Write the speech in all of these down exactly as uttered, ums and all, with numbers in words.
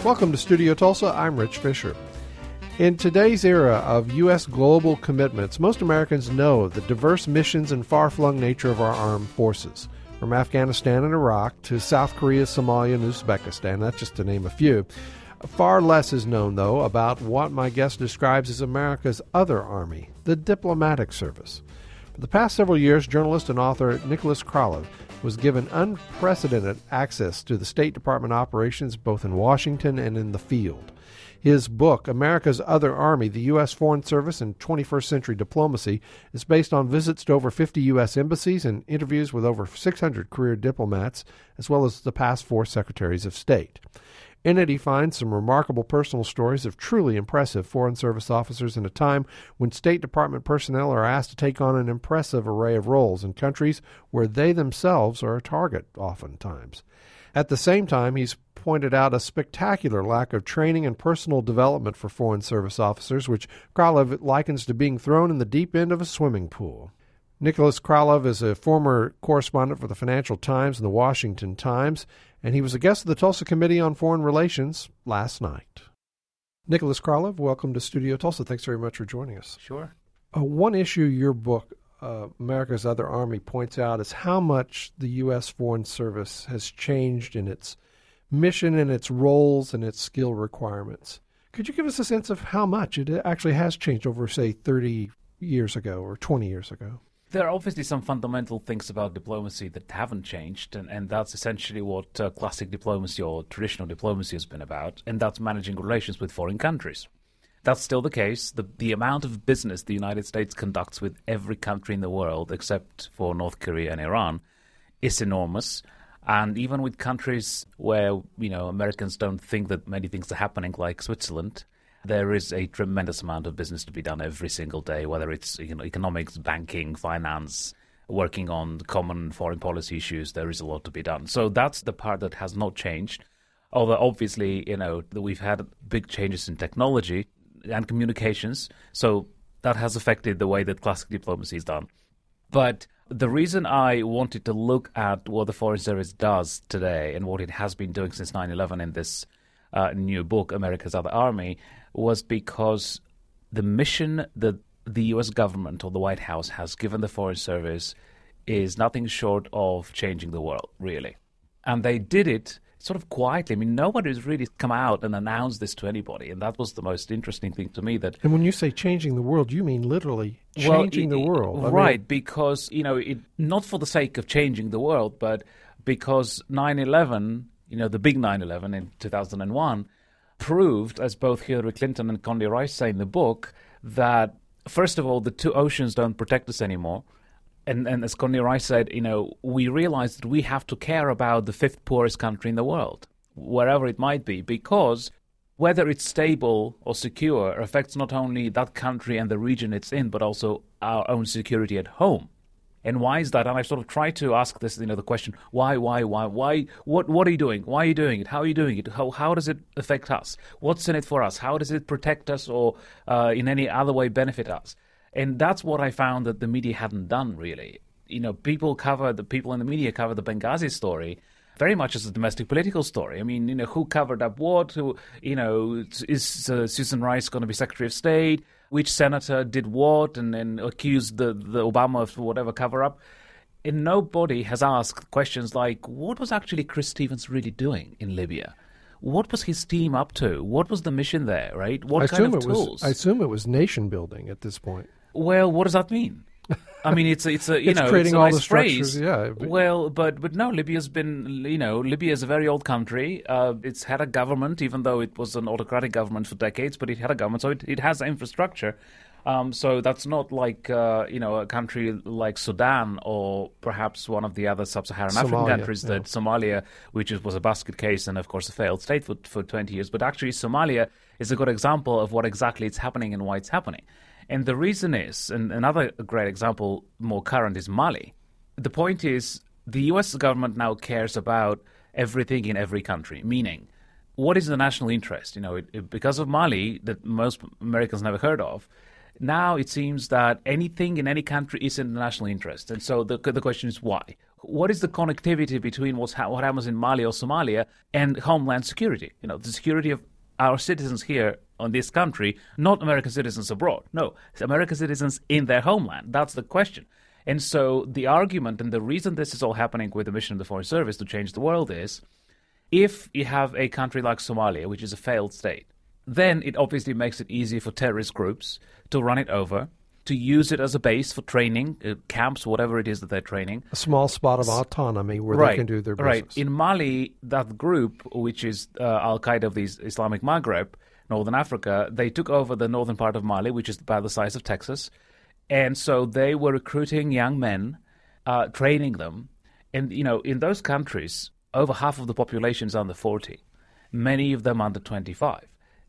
Welcome to Studio Tulsa. I'm Rich Fisher. In today's era of U S global commitments, most Americans know the diverse missions and far-flung nature of our armed forces. From Afghanistan and Iraq to South Korea, Somalia, and Uzbekistan, that's just to name a few. Far less is known, though, about what my guest describes as America's other army, the diplomatic service. For the past several years, journalist and author Nicholas Kralove was given unprecedented access to the State Department operations both in Washington and in the field. His book, America's Other Army, the U S. Foreign Service in twenty-first Century Diplomacy, is based on visits to over fifty U S embassies and interviews with over six hundred career diplomats, as well as the past four secretaries of state. In it, he finds some remarkable personal stories of truly impressive Foreign Service officers in a time when State Department personnel are asked to take on an impressive array of roles in countries where they themselves are a target oftentimes. At the same time, he's pointed out a spectacular lack of training and personal development for Foreign Service officers, which Kralove likens to being thrown in the deep end of a swimming pool. Nicholas Kralove is a former correspondent for the Financial Times and the Washington Times, and he was a guest of the Tulsa Committee on Foreign Relations last night. Nicholas Kralove, welcome to Studio Tulsa. Thanks very much for joining us. Sure. Uh, one issue your book, uh, America's Other Army, points out is how much the U S. Foreign Service has changed in its mission and its roles and its skill requirements. Could you give us a sense of how much it actually has changed over, say, thirty years ago or twenty years ago? There are obviously some fundamental things about diplomacy that haven't changed, and, and that's essentially what uh, classic diplomacy or traditional diplomacy has been about, and that's managing relations with foreign countries. That's still the case. The, the amount of business the United States conducts with every country in the world, except for North Korea and Iran, is enormous. And even with countries where, you know, Americans don't think that many things are happening, like Switzerland, there is a tremendous amount of business to be done every single day, whether it's, you know, economics, banking, finance, working on common foreign policy issues. There is a lot to be done. So that's the part that has not changed. Although obviously, you know, we've had big changes in technology and communications. So that has affected the way that classic diplomacy is done. But the reason I wanted to look at what the Foreign Service does today and what it has been doing since nine eleven in this uh, new book, America's Other Army, was because the mission that the U S government or the White House has given the Foreign Service is nothing short of changing the world, really. And they did it sort of quietly. I mean, nobody's really come out and announced this to anybody, and that was the most interesting thing to me. That And when you say changing the world, you mean literally changing well, it, the world. I right, mean, because, you know, it, not for the sake of changing the world, but because nine eleven, you know, the big nine eleven in two thousand one, proved, as both Hillary Clinton and Condoleezza Rice say in the book, that, first of all, the two oceans don't protect us anymore. And, and as Condoleezza Rice said, you know, we realized that we have to care about the fifth poorest country in the world, wherever it might be, because whether it's stable or secure affects not only that country and the region it's in, but also our own security at home. And why is that? And I sort of try to ask this, you know, the question, why, why, why, why, what what are you doing? Why are you doing it? How are you doing it? How how does it affect us? What's in it for us? How does it protect us or uh, in any other way benefit us? And that's what I found that the media hadn't done, really. You know, people cover, the people in the media cover the Benghazi story very much as a domestic political story. I mean, you know, who covered up what? Who, you know, is uh, Susan Rice going to be Secretary of State? Which senator did what and, and accused the, the Obama of whatever cover-up? And nobody has asked questions like, what was actually Chris Stevens really doing in Libya? What was his team up to? What was the mission there, right? What I kind assume of it tools? Was, I assume it was nation-building at this point. Well, what does that mean? I mean, it's a, it's a you it's know, creating it's a all nice the structures, phrase. Yeah. But, well, but but no, Libya's been, you know, Libya is a very old country. Uh, it's had a government, even though it was an autocratic government for decades, but it had a government, so it, it has infrastructure. Um, so that's not like, uh, you know, a country like Sudan or perhaps one of the other sub-Saharan Somalia, African countries, that yeah. Somalia, which is, was a basket case and, of course, a failed state for, for twenty years. But actually, Somalia is a good example of what exactly is happening and why it's happening. And the reason is, and another great example, more current, is Mali. The point is, the U S government now cares about everything in every country, meaning, what is the national interest? You know, it, it, because of Mali, that most Americans never heard of, now it seems that anything in any country is in the national interest. And so the the question is why? what is the connectivity between what's ha- what happens in Mali or Somalia and homeland security? You know, the security of our citizens here on this country, not American citizens abroad. No, it's American citizens in their homeland. That's the question. And so the argument and the reason this is all happening with the mission of the Foreign Service to change the world is, if you have a country like Somalia, which is a failed state, then it obviously makes it easy for terrorist groups to run it over, to use it as a base for training, uh, camps, whatever it is that they're training. A small spot of autonomy where right, they can do their business. Right. In Mali, that group, which is uh, Al-Qaeda of the Islamic Maghreb, Northern Africa, they took over the northern part of Mali, which is about the size of Texas. And so they were recruiting young men, uh, training them. And, you know, in those countries, over half of the population is under forty, many of them under twenty-five.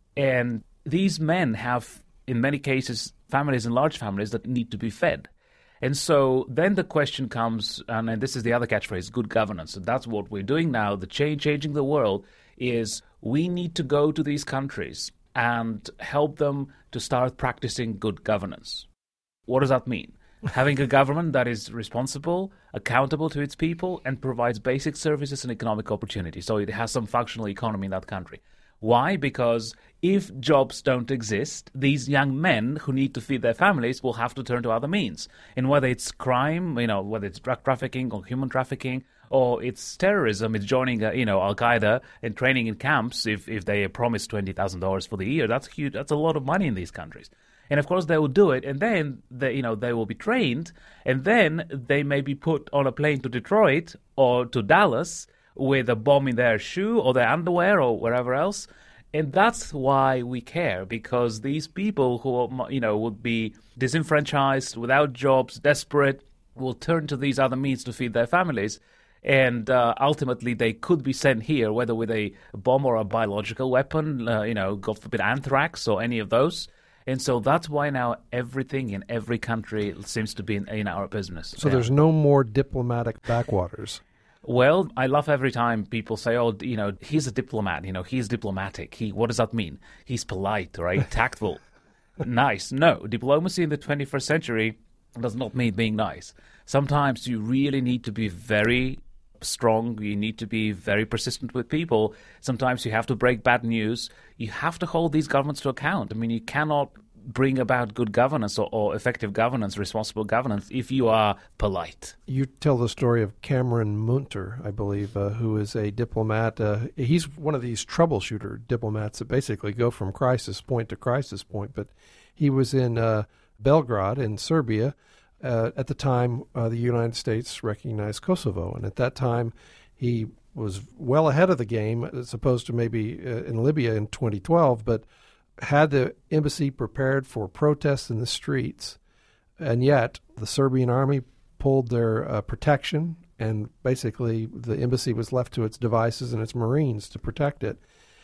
And these men have, in many cases, families and large families that need to be fed. And so then the question comes, and, and this is the other catchphrase, good governance. And that's what we're doing now. The change, changing the world is we need to go to these countries and help them to start practicing good governance. What does that mean? Having a government that is responsible, accountable to its people, and provides basic services and economic opportunity. So it has some functional economy in that country. Why? Because if jobs don't exist, these young men who need to feed their families will have to turn to other means. And whether it's crime, you know, whether it's drug trafficking or human trafficking, or it's terrorism, it's joining, uh, you know, Al-Qaeda and training in camps if, if they are promised twenty thousand dollars for the year. That's huge. That's a lot of money in these countries. And of course they will do it, and then they, you know, they will be trained, and then they may be put on a plane to Detroit or to Dallas with a bomb in their shoe or their underwear or wherever else. And that's why we care, because these people who, you know, would be disenfranchised, without jobs, desperate, will turn to these other means to feed their families. And uh, ultimately, they could be sent here, whether with a bomb or a biological weapon, uh, you know, God forbid, anthrax or any of those. And so that's why now everything in every country seems to be in, in our business. So yeah. There's no more diplomatic backwaters. Well, I love every time people say, oh, you know, he's a diplomat, you know, he's diplomatic. He, what does that mean? He's polite, right? Tactful. Nice. No, diplomacy in the twenty-first century does not mean being nice. Sometimes you really need to be very strong. You need to be very persistent with people. Sometimes you have to break bad news. You have to hold these governments to account. I mean, you cannot bring about good governance or, or effective governance, responsible governance, if you are polite. You tell the story of Cameron Munter, I believe, uh, who is a diplomat. Uh, he's one of these troubleshooter diplomats that basically go from crisis point to crisis point. But he was in uh, Belgrade in Serbia. Uh, at the time, uh, the United States recognized Kosovo. And at that time, he was well ahead of the game, as opposed to maybe uh, in Libya in twenty twelve, but had the embassy prepared for protests in the streets, and yet the Serbian army pulled their uh, protection, and basically the embassy was left to its devices and its Marines to protect it.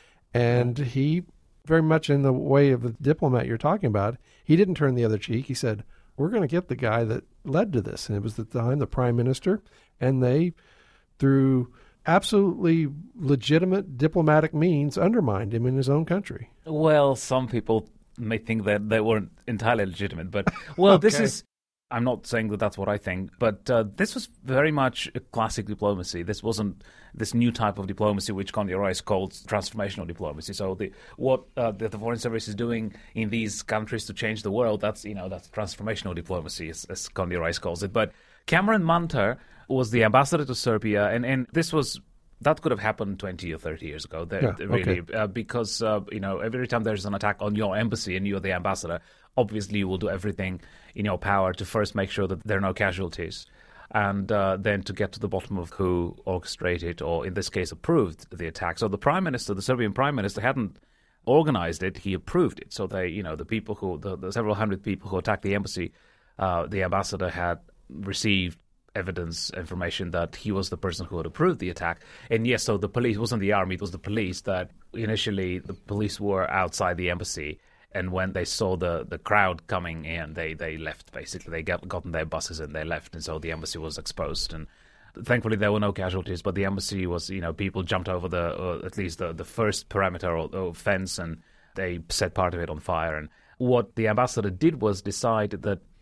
And he, very much in the way of the diplomat you're talking about, he didn't turn the other cheek. He said, we're going to get the guy that led to this. And it was at the time the prime minister, and they, through absolutely legitimate diplomatic means, undermined him in his own country. Well, some people may think that they weren't entirely legitimate, but, well, okay. This is, I'm not saying that that's what I think, but uh, this was very much a classic diplomacy. This wasn't this new type of diplomacy which Condoleezza Rice called transformational diplomacy. So the, what uh, the, the Foreign Service is doing in these countries to change the world, that's, you know, that's transformational diplomacy, as, as Condoleezza Rice calls it. But Cameron Munter was the ambassador to Serbia, and, and this was that could have happened twenty or thirty years ago, yeah, really, okay. uh, because uh, you know, every time there's an attack on your embassy and you're the ambassador, obviously you will do everything in your power to first make sure that there are no casualties, and uh, then to get to the bottom of who orchestrated, or in this case approved, the attack. So the prime minister, the Serbian prime minister, hadn't organized it; he approved it. So they, you know, the people who, the, the several hundred people who attacked the embassy, uh, the ambassador had received evidence, information that he was the person who had approved the attack. And yes, so the police, it wasn't the army, it was the police that initially, the police were outside the embassy, and when they saw the, the crowd coming in, they, they left, basically. They got, got in their buses and they left, and so the embassy was exposed. And thankfully there were no casualties, but the embassy was, you know, people jumped over the, uh, at least the, the first perimeter or, or fence, and they set part of it on fire. And what the ambassador did was decide that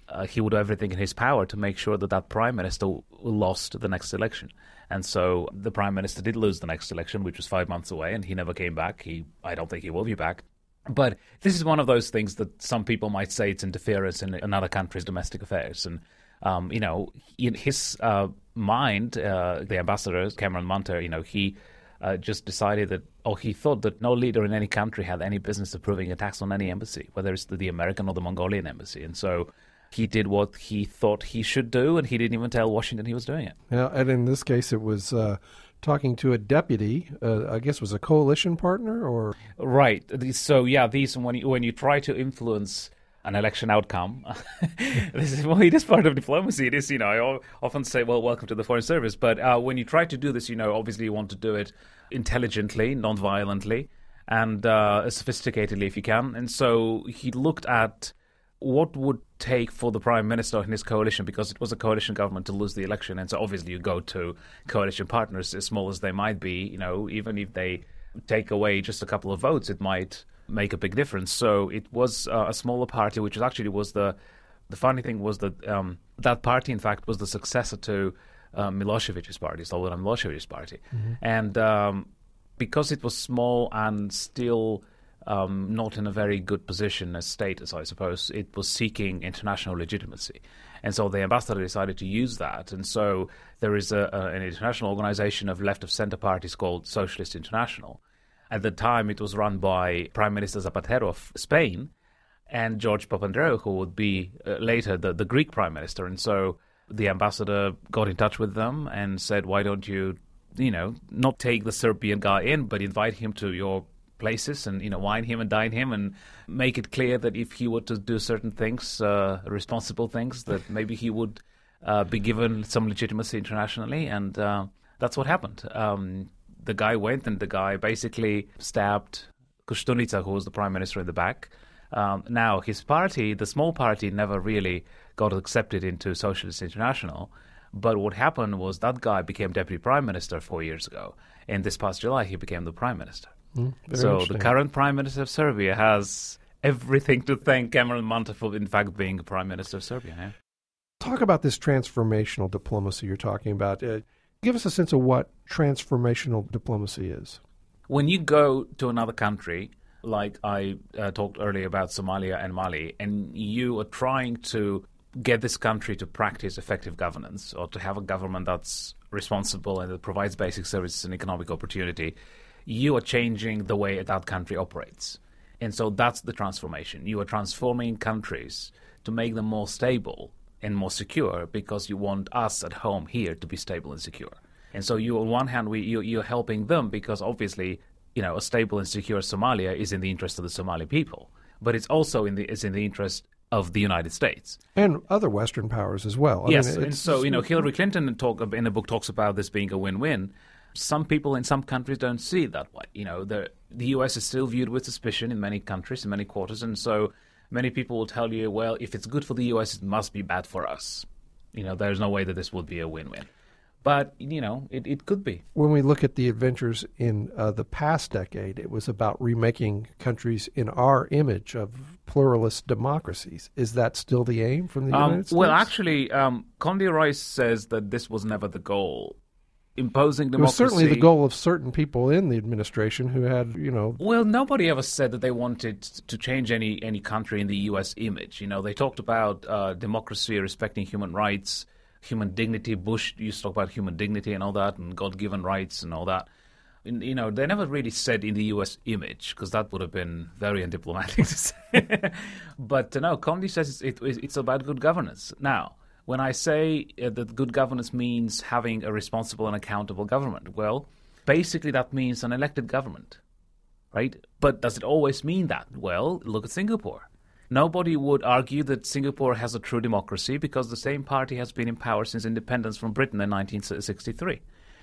uh, he would do everything in his power to make sure that that prime minister lost the next election. And so the prime minister did lose the next election, which was five months away, and he never came back. He, I don't think he will be back. But this is one of those things that some people might say it's interference in another country's domestic affairs. And, um, you know, in his uh, mind, uh, the ambassador, Cameron Munter, you know, he uh, just decided that, or he thought that no leader in any country had any business approving attacks on any embassy, whether it's the American or the Mongolian embassy. And so he did what he thought he should do, and he didn't even tell Washington he was doing it. Yeah, and in this case, it was uh, talking to a deputy, uh, I guess was a coalition partner, or right. So yeah, these when you, when you try to influence an election outcome, this is well, it is part of diplomacy. It is, you know, I often say, well, welcome to the Foreign Service. But uh, when you try to do this, you know, obviously you want to do it intelligently, non-violently, and uh, sophisticatedly if you can. And so he looked at what would take for the prime minister and his coalition, because it was a coalition government, to lose the election. And so obviously you go to coalition partners, as small as they might be, you know, even if they take away just a couple of votes, it might make a big difference. So it was uh, a smaller party, which actually was the, the funny thing was that um, that party, in fact, was the successor to uh, Milosevic's party, Slobodan Milosevic's party. Mm-hmm. And um, because it was small and still Um, not in a very good position as status, I suppose, it was seeking international legitimacy. And so the ambassador decided to use that. And so there is a, a, an international organization of left-of-center parties called Socialist International. At the time, it was run by Prime Minister Zapatero of Spain and George Papandreou, who would be uh, later the, the Greek prime minister. And so the ambassador got in touch with them and said, why don't you, you know, not take the Serbian guy in, but invite him to your places and, you know, wine him and dine him and make it clear that if he were to do certain things, uh, responsible things, that maybe he would uh, be given some legitimacy internationally. And uh, that's what happened. Um, the guy went and the guy basically stabbed Koštunica, who was the prime minister, in the back. Um, now, his party, the small party, never really got accepted into Socialist International. But what happened was that guy became deputy prime minister four years ago. And this past July, he became the prime minister. Mm, so the current prime minister of Serbia has everything to thank Cameron Munter for, in fact, being the prime minister of Serbia. Yeah? Talk about this transformational diplomacy you're talking about. Uh, give us a sense of what transformational diplomacy is. When you go to another country, like I uh, talked earlier about Somalia and Mali, and you are trying to get this country to practice effective governance, or to have a government that's responsible and that provides basic services and economic opportunity, you are changing the way that country operates. And so that's the transformation. You are transforming countries to make them more stable and more secure, because you want us at home here to be stable and secure. And so you, on one hand, we, you, you're helping them because obviously, you know, a stable and secure Somalia is in the interest of the Somali people. But it's also in the, it's in the interest of the United States. And other Western powers as well. I yes, mean, and so, you know, Hillary Clinton talk, in the book talks about this being a win-win. Some people in some countries don't see it that way. You know, the the U S is still viewed with suspicion in many countries, in many quarters, and so many people will tell you, well, if it's good for the U S, it must be bad for us. You know, there's no way that this would be a win-win. But, you know, it, it could be. When we look at the adventures in uh, the past decade, it was about remaking countries in our image of pluralist democracies. Is that still the aim from the um, United States? Well, actually, um, Condoleezza Rice says that this was never the goal. Imposing democracy. It was certainly the goal of certain people in the administration who had, you know... Well, nobody ever said that they wanted to change any, any country in the U S image. You know, they talked about uh, democracy, respecting human rights, human dignity. Bush used to talk about human dignity and all that, and God-given rights and all that. And, you know, they never really said in the U S image, because that would have been very undiplomatic to say. But, uh, no, Condi says it, it, it's about good governance. Now, when I say uh, that good governance means having a responsible and accountable government, well, basically that means an elected government, right? But does it always mean that? Well, look at Singapore. Nobody would argue that Singapore has a true democracy because the same party has been in power since independence from Britain in nineteen sixty-three.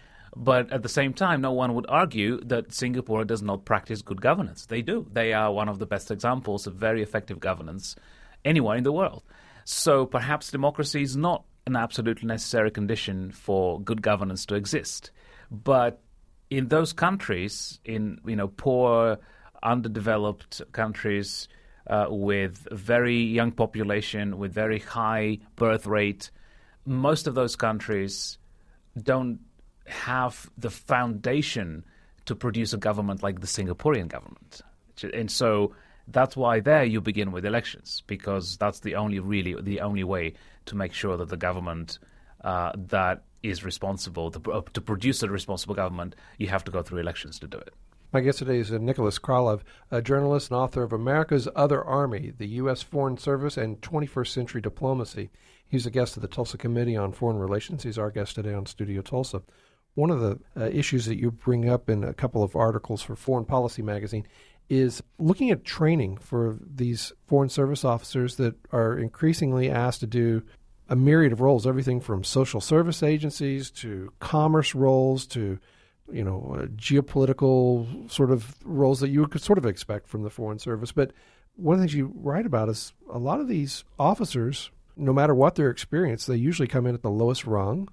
But at the same time, no one would argue that Singapore does not practice good governance. They do. They are one of the best examples of very effective governance anywhere in the world. So perhaps democracy is not an absolutely necessary condition for good governance to exist. But in those countries, in you know poor, underdeveloped countries uh, with very young population, with very high birth rate. Most of those countries don't have the foundation to produce a government like the Singaporean government. And so that's why there you begin with elections, because that's the only really the only way to make sure that the government uh, that is responsible, to, uh, to produce a responsible government, you have to go through elections to do it. My guest today is uh, Nicholas Kralov, a journalist and author of America's Other Army, the U S. Foreign Service and twenty-first Century Diplomacy. He's a guest of the Tulsa Committee on Foreign Relations. He's our guest today on Studio Tulsa. One of the uh, issues that you bring up in a couple of articles for Foreign Policy magazine is looking at training for these Foreign Service officers that are increasingly asked to do a myriad of roles, everything from social service agencies to commerce roles to, you know, uh, geopolitical sort of roles that you could sort of expect from the Foreign Service. But one of the things you write about is a lot of these officers, no matter what their experience, they usually come in at the lowest rung,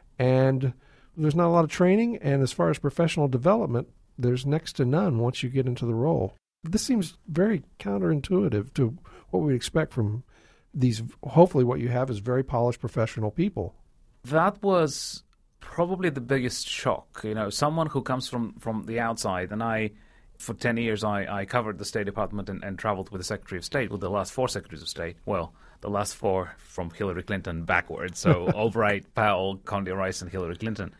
and there's not a lot of training, and as far as professional development, there's next to none once you get into the role. This seems very counterintuitive to what we expect from these. Hopefully what you have is very polished professional people. That was probably the biggest shock. You know, someone who comes from, from the outside, and I, for ten years, I, I covered the State Department and, and traveled with the Secretary of State, with the last four Secretaries of State. Well, the last four from Hillary Clinton backwards. So Albright, Powell, Condoleezza Rice, and Hillary Clinton.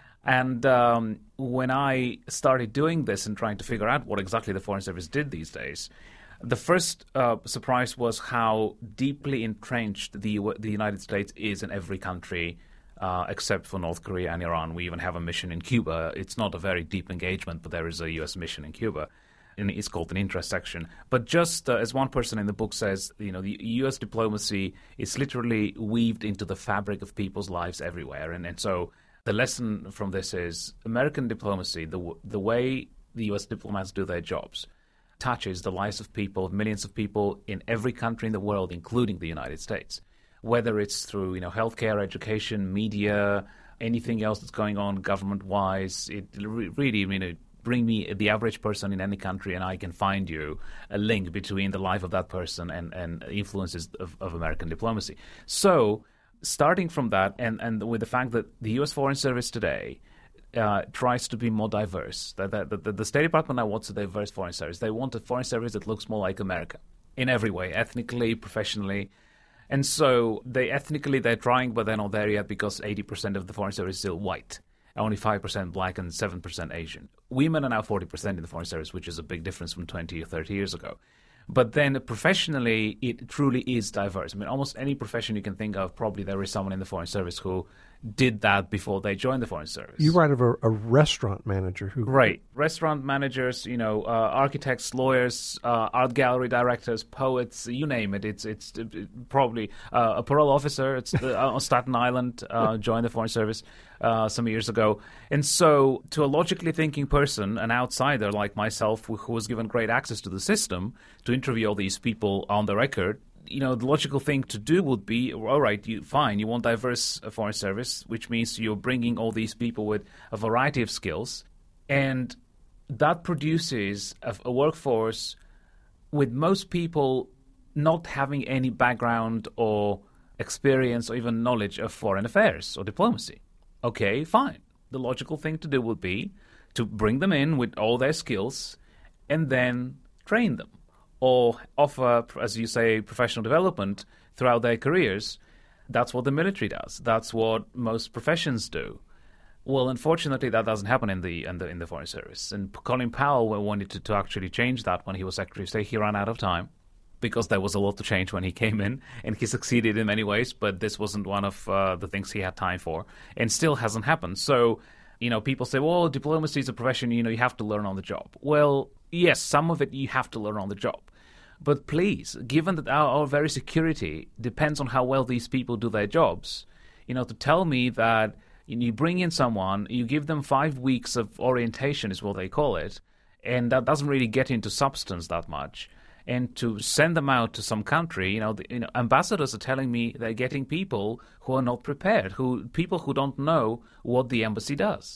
And um, when I started doing this and trying to figure out what exactly the Foreign Service did these days, the first uh, surprise was how deeply entrenched the, U- the United States is in every country uh, except for North Korea and Iran. We even have a mission in Cuba. It's not a very deep engagement, but there is a U S mission in Cuba. And it's called an interest section. But just uh, as one person in the book says, you know, the U S diplomacy is literally weaved into the fabric of people's lives everywhere. And, and so the lesson from this is American diplomacy, the the way the U S diplomats do their jobs, touches the lives of people, millions of people in every country in the world, including the United States. Whether it's through, you know, healthcare, education, media, anything else that's going on government-wise, it really, you know, bring me the average person in any country, and I can find you a link between the life of that person and, and influences of, of American diplomacy. So, starting from that, and, and with the fact that the U S. Foreign Service today uh, tries to be more diverse, that the, the, the State Department now wants a diverse Foreign Service. They want a Foreign Service that looks more like America in every way, ethnically, professionally. And so they ethnically, they're trying, but they're not there yet because eighty percent of the Foreign Service is still white. Only five percent black and seven percent Asian. Women are now forty percent in the Foreign Service, which is a big difference from twenty or thirty years ago. But then professionally, it truly is diverse. I mean, almost any profession you can think of, probably there is someone in the Foreign Service who did that before they joined the Foreign Service. You write of a, a restaurant manager who... Right. Restaurant managers, you know, uh, architects, lawyers, uh, art gallery directors, poets, you name it. It's it's it, probably uh, a parole officer it's, uh, on Staten Island uh, joined the Foreign Service uh, some years ago. And so to a logically thinking person, an outsider like myself who, who was given great access to the system to interview all these people on the record, you know, the logical thing to do would be, all right, you fine, you want diverse uh, Foreign Service, which means you're bringing all these people with a variety of skills, and that produces a, a workforce with most people not having any background or experience or even knowledge of foreign affairs or diplomacy. Okay, fine. The logical thing to do would be to bring them in with all their skills and then train them, or offer, as you say, professional development throughout their careers. That's what the military does. That's what most professions do. Well, unfortunately, that doesn't happen in the in the, in the Foreign Service. And Colin Powell wanted to, to actually change that when he was Secretary of State. He ran out of time because there was a lot to change when he came in, and he succeeded in many ways, but this wasn't one of uh, the things he had time for, and still hasn't happened. So, you know, people say, well, diplomacy is a profession, you know, you have to learn on the job. Well, yes, some of it you have to learn on the job. But please, given that our, our very security depends on how well these people do their jobs, you know, to tell me that you bring in someone, you give them five weeks of orientation is what they call it, and that doesn't really get into substance that much, and to send them out to some country, you know, the, you know, ambassadors are telling me they're getting people who are not prepared, who people who don't know what the embassy does.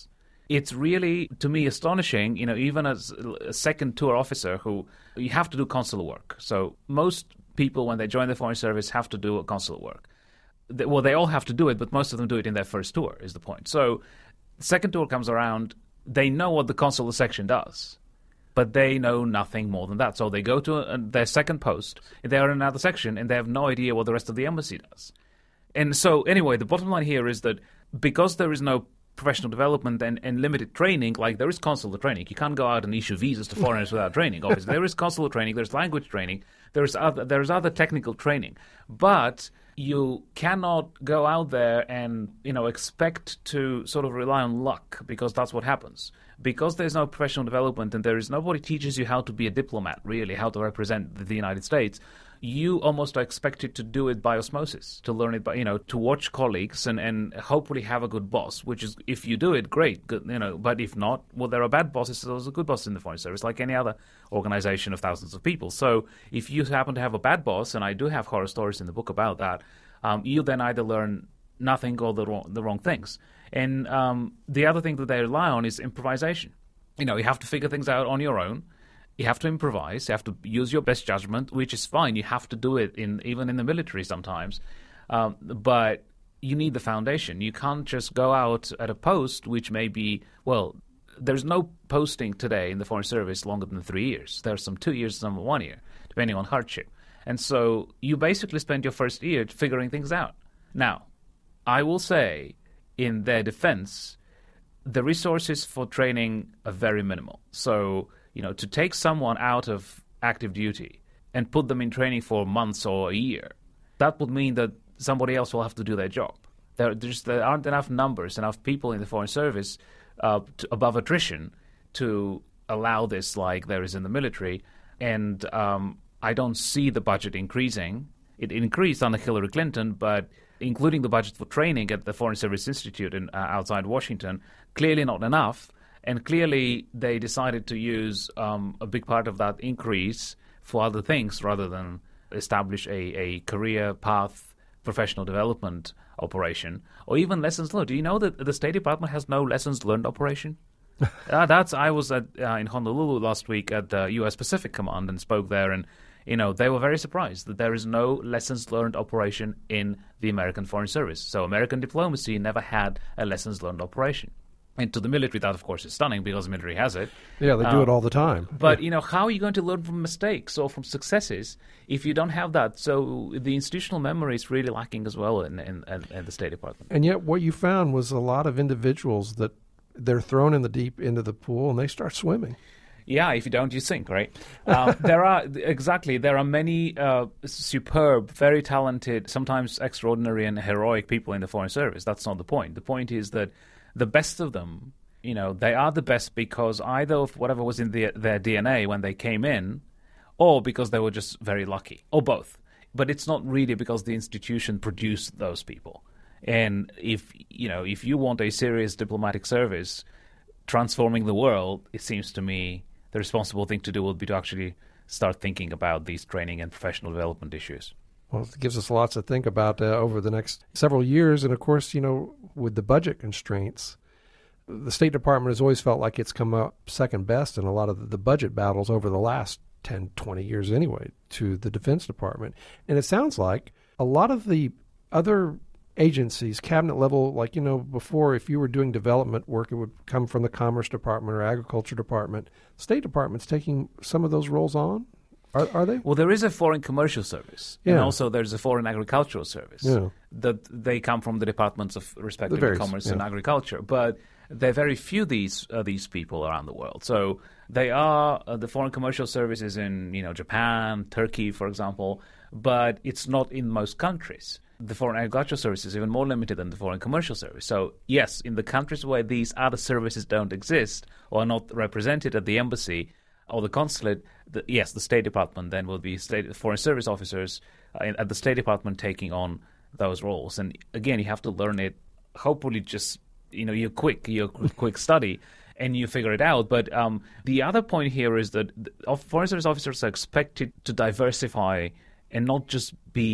it's really, to me, astonishing, you know, even as a second tour officer who, you have to do consular work. So most people, when they join the Foreign Service, have to do consular work. They, well, they all have to do it, but most of them do it in their first tour, is the point. So the second tour comes around, they know what the consular section does, but they know nothing more than that. So they go to a, their second post, they are in another section, and they have no idea what the rest of the embassy does. And so, anyway, the bottom line here is that because there is no professional development and, and limited training, like there is consular training. You can't go out and issue visas to foreigners without training, obviously. There is consular training, there's language training, there's other, there's other technical training. But you cannot go out there and, you know, expect to sort of rely on luck, because that's what happens. Because there's no professional development and there is nobody teaches you how to be a diplomat, really, how to represent the United States, you almost are expected to do it by osmosis, to learn it by, you know, to watch colleagues and, and hopefully have a good boss, which is, if you do it, great, good, you know, but if not, well, there are bad bosses, so there's a good boss in the Foreign Service, like any other organization of thousands of people. So if you happen to have a bad boss, and I do have horror stories in the book about that, um, you then either learn nothing or the wrong, the wrong things. And um, the other thing that they rely on is improvisation. You know, you have to figure things out on your own. You have to improvise. You have to use your best judgment, which is fine. You have to do it in even in the military sometimes. Um, but you need the foundation. You can't just go out at a post which may be, well, there's no posting today in the Foreign Service longer than three years. There's some two years, some one year, depending on hardship. And so you basically spend your first year figuring things out. Now, I will say, in their defense, the resources for training are very minimal. So, you know, to take someone out of active duty and put them in training for months or a year, that would mean that somebody else will have to do their job. There, there's, there aren't enough numbers, enough people in the Foreign Service uh, to, above attrition to allow this like there is in the military. And um, I don't see the budget increasing. It increased under Hillary Clinton, but including the budget for training at the Foreign Service Institute in, uh, outside Washington, clearly not enough. And clearly they decided to use um, a big part of that increase for other things rather than establish a, a career path, professional development operation, or even lessons learned. Do you know that the State Department has no lessons learned operation? uh, that's I was at, uh, in Honolulu last week at the U S Pacific Command and spoke there, and you know they were very surprised that there is no lessons learned operation in the American Foreign Service. So American diplomacy never had a lessons learned operation. And to the military, that, of course, is stunning because the military has it. Yeah, they do um, it all the time. But, yeah. you know, how are you going to learn from mistakes or from successes if you don't have that? So the institutional memory is really lacking as well in, in, in, in the State Department. And yet what you found was a lot of individuals that they're thrown in the deep end of the pool and they start swimming. Yeah, if you don't, you sink, right? Um, there are, exactly, there are many uh, superb, very talented, sometimes extraordinary and heroic people in the Foreign Service. That's not the point. The point is that the best of them, you know, they are the best because either of whatever was in the, their D N A when they came in, or because they were just very lucky, or both. But it's not really because the institution produced those people. And if, you know, if you want a serious diplomatic service transforming the world, it seems to me the responsible thing to do would be to actually start thinking about these training and professional development issues. Well, it gives us lots to think about uh, over the next several years. And, of course, you know, with the budget constraints, the State Department has always felt like it's come up second best in a lot of the budget battles over the last ten, twenty years anyway to the Defense Department. And it sounds like a lot of the other agencies, cabinet level, like, you know, before if you were doing development work, it would come from the Commerce Department or Agriculture Department. State Department's taking some of those roles on. Are, are they? Well, there is a Foreign Commercial Service, yeah. And also there's a Foreign Agricultural Service. Yeah. That they come from the departments of respectively various, Commerce yeah. and Agriculture, but there are very few these uh, these people around the world. So they are uh, the Foreign Commercial Service is in you know Japan, Turkey, for example, but it's not in most countries. The Foreign Agricultural Service is even more limited than the Foreign Commercial Service. So yes, in the countries where these other services don't exist or are not represented at the embassy or the consulate, the, yes, the State Department then will be state, foreign service officers uh, at the State Department taking on those roles. And again, you have to learn it. Hopefully, just you know, you're quick, you're quick study, and you figure it out. But um, the other point here is that foreign service officers are expected to diversify and not just be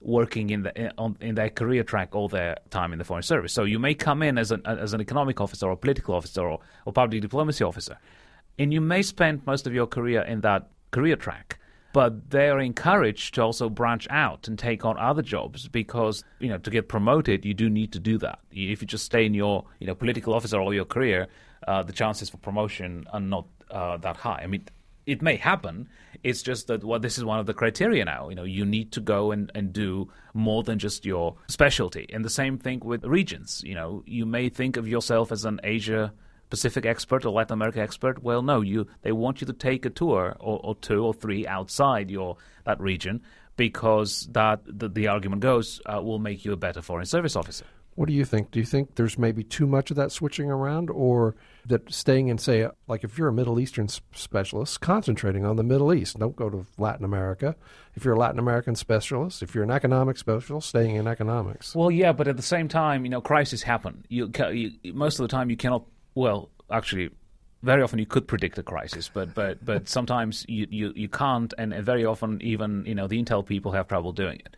working in the on, in their career track all their time in the Foreign Service. So you may come in as an as an economic officer or a political officer or, or public diplomacy officer, and you may spend most of your career in that career track. But they are encouraged to also branch out and take on other jobs because, you know, to get promoted, you do need to do that. If you just stay in your, you know, political officer all your career, uh, the chances for promotion are not uh, that high. I mean, it may happen. It's just that well, this is one of the criteria now. You know, you need to go and, and do more than just your specialty. And the same thing with regions. You know, you may think of yourself as an Asia Pacific expert or Latin America expert. Well, no, you they want you to take a tour or, or two or three outside your that region because that the, the argument goes uh, will make you a better Foreign Service officer. What do you think? Do you think there's maybe too much of that switching around, or that staying in, say, like if you're a Middle Eastern specialist, concentrating on the Middle East, don't go to Latin America. If you're a Latin American specialist, if you're an economic specialist, staying in economics. Well, yeah, but at the same time, you know, crises happen. You, you most of the time you cannot. Well, actually, very often you could predict a crisis, but but but sometimes you, you, you can't, and very often even you know the intel people have trouble doing it.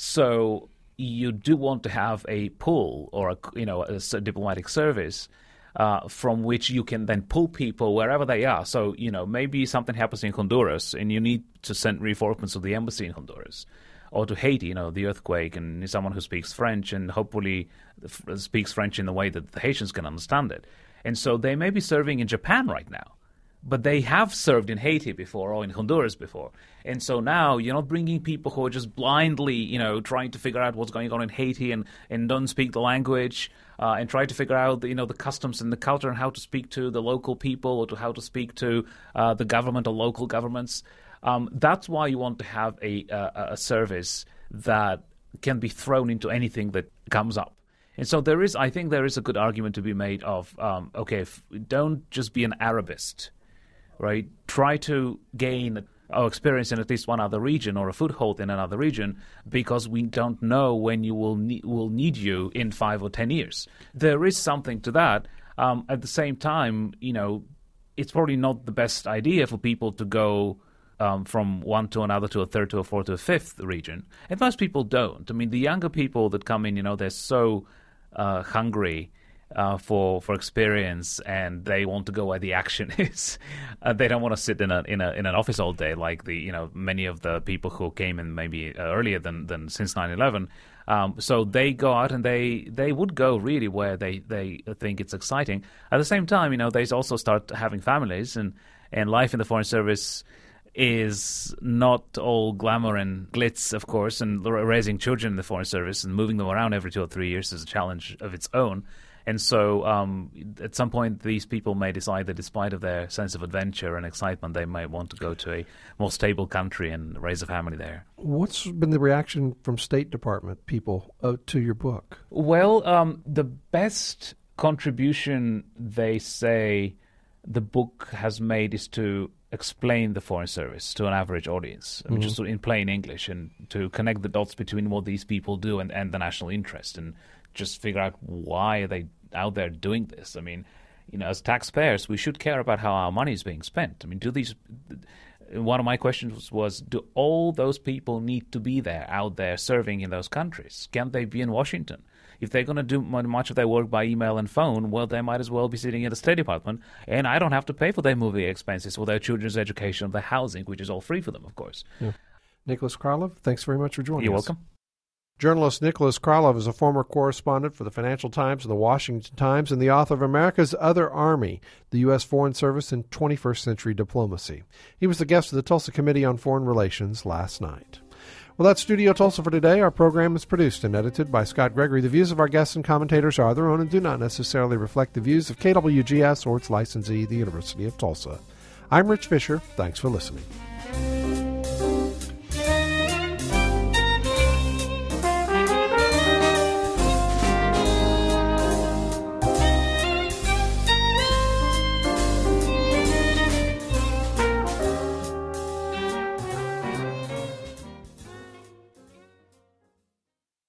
So you do want to have a pool or a you know a, a diplomatic service uh, from which you can then pull people wherever they are. So you know maybe something happens in Honduras and you need to send reinforcements to the embassy in Honduras. Or to Haiti, you know, the earthquake, and someone who speaks French and hopefully f- speaks French in the way that the Haitians can understand it. And so they may be serving in Japan right now, but they have served in Haiti before or in Honduras before. And so now you're not bringing people who are just blindly, you know, trying to figure out what's going on in Haiti and, and don't speak the language uh, and try to figure out, you know, the customs and the culture and how to speak to the local people or to how to speak to uh, the government or local governments. Um, that's why you want to have a, a a service that can be thrown into anything that comes up. And so there is, I think there is a good argument to be made of, um, okay, if, don't just be an Arabist, right? Try to gain our experience in at least one other region or a foothold in another region because we don't know when you will, ne- will need you in five or ten years. There is something to that. Um, at the same time, you know, it's probably not the best idea for people to go Um, from one to another to a third to a fourth to a fifth region. And most people don't. I mean, the younger people that come in, you know, they're so uh, hungry uh, for for experience, and they want to go where the action is. Uh, they don't want to sit in a in a in an office all day like the you know many of the people who came in maybe uh, earlier than than since nine eleven. Um, so they go out and they, they would go really where they, they think it's exciting. At the same time, you know, they also start having families, and and life in the Foreign Service is not all glamour and glitz, of course, and raising children in the Foreign Service and moving them around every two or three years is a challenge of its own. And so um, at some point, these people may decide that despite of their sense of adventure and excitement, they might want to go to a more stable country and raise a family there. What's been the reaction from State Department people uh, to your book? Well, um, the best contribution, they say, the book has made is to explain the Foreign Service to an average audience, I mean, mm-hmm. just in plain English, and to connect the dots between what these people do and, and the national interest, and just figure out why are they out there doing this. I mean, you know, as taxpayers, we should care about how our money is being spent. I mean, do these... One of my questions was, was, do all those people need to be there, out there, serving in those countries? Can they be in Washington? If they're going to do much of their work by email and phone, well, they might as well be sitting in the State Department, and I don't have to pay for their movie expenses or their children's education or their housing, which is all free for them, of course. Yeah. Nicholas Krylov, thanks very much for joining You're us. You're welcome. Journalist Nicholas Krylov is a former correspondent for the Financial Times and the Washington Times and the author of America's Other Army, the U S. Foreign Service in twenty-first Century Diplomacy. He was the guest of the Tulsa Committee on Foreign Relations last night. Well, that's Studio Tulsa for today. Our program is produced and edited by Scott Gregory. The views of our guests and commentators are their own and do not necessarily reflect the views of K W G S or its licensee, the University of Tulsa. I'm Rich Fisher. Thanks for listening.